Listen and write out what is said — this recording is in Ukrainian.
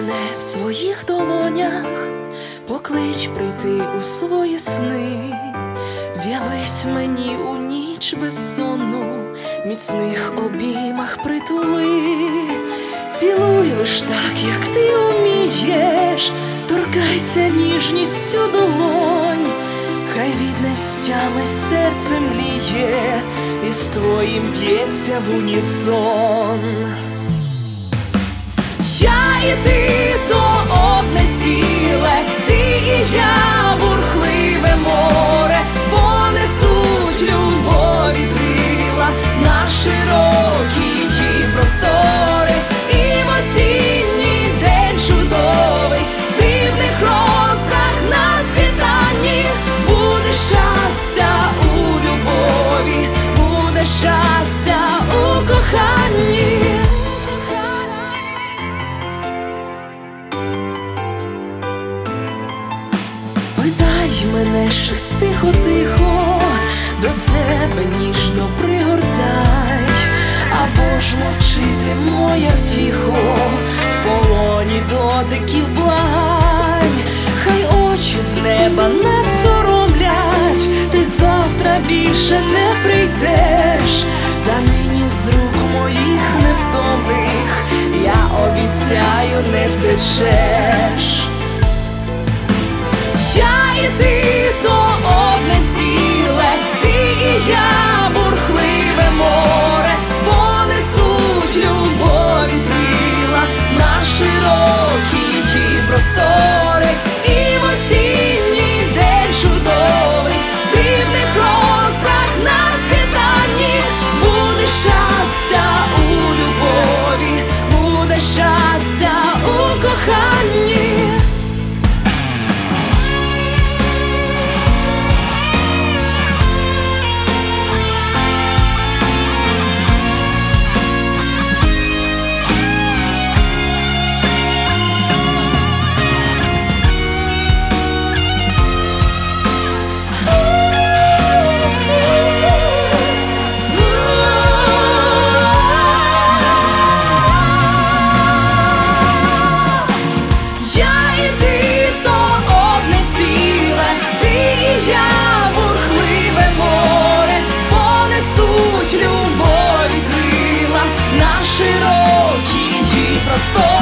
мене в своїх долонях, поклич прийти у свої сни, з'явись мені у ніч безсонну, міцних обіймах притули, цілуй лиш так, як ти умієш, торкайся ніжністю долонь, хай від нестями серце мліє, і з твоїм б'ється в унісон. Я і ти то одне ціле, ти і я бурхливе море, понесуть любові крила на широкі її простори, і в осінній день чудовий в срібних розах на світанні буде щастя у любові, буде щастя у коханні. Питай мене щось тихо-тихо, до себе ніжно пригортай, або ж мовчити моя втіхо, в полоні дотиків благань, хай очі з неба не соромлять, ти завтра більше не прийдеш, та нині з рук моїх невтомних я обіцяю, не втечеш. Я і ти то одне ціле, ти і я бурхливе море, понесуть любові крила на широкі її простори, і в осінній день чудовий в срібних розах на світанні буде щастя у любові, буде щастя у коханні. Любові крила на широкі її простори.